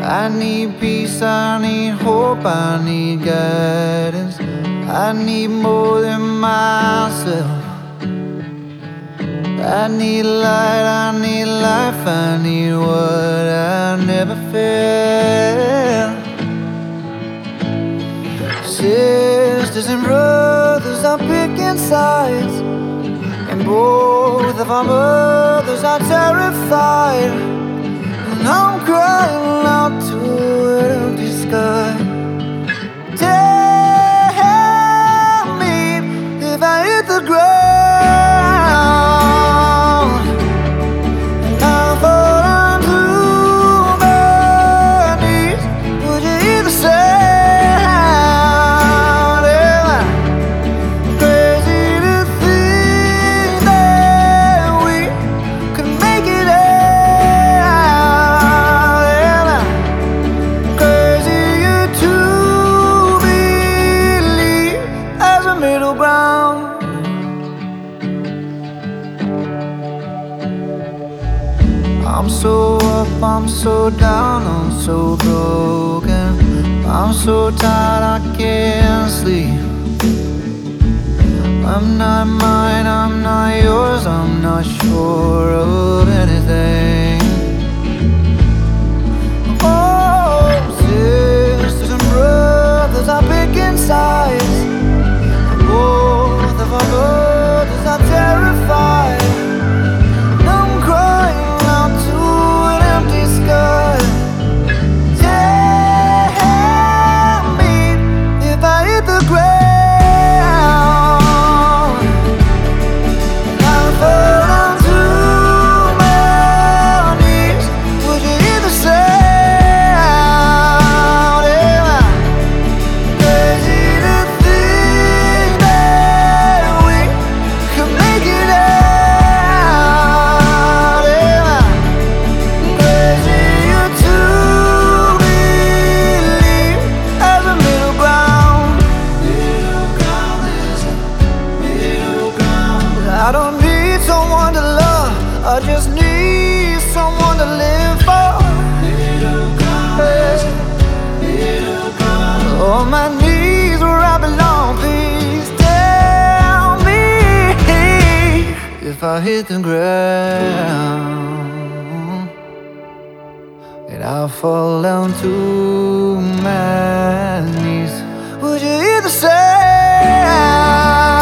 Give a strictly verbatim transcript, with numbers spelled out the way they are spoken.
I need peace, I need hope, I need guidance. I need more than myself. I need light, I need life, I need what I never felt. Sisters and brothers are picking sides, and both of our mothers are terrified. And I'm crying out to an empty sky. Tell me if I hit the ground and I fall onto my knees, would you hear the sound? Am I crazy to think that we could make it out? Am I crazy to believe as a middle ground? I'm so up, I'm so down, I'm so broken. I'm so tired I can't sleep. I'm not mine, I'm not yours, I'm not sure of anything. Oh, sisters and brothers are picking sides. Both of our brothers are terrified. I'm crying out to an empty sky. Tell me if I hit the ground and I fall onto my knees, would you hear the sound? Am I crazy to think that we could make it out? Am I crazy to believe as a middle ground? Middle ground is a middle ground. I don't need someone to love, I just need someone to live for. Middle ground is a middle ground. On my knees where I belong, please tell me if I hit the ground and I fall down to my knees, would you hear the sound?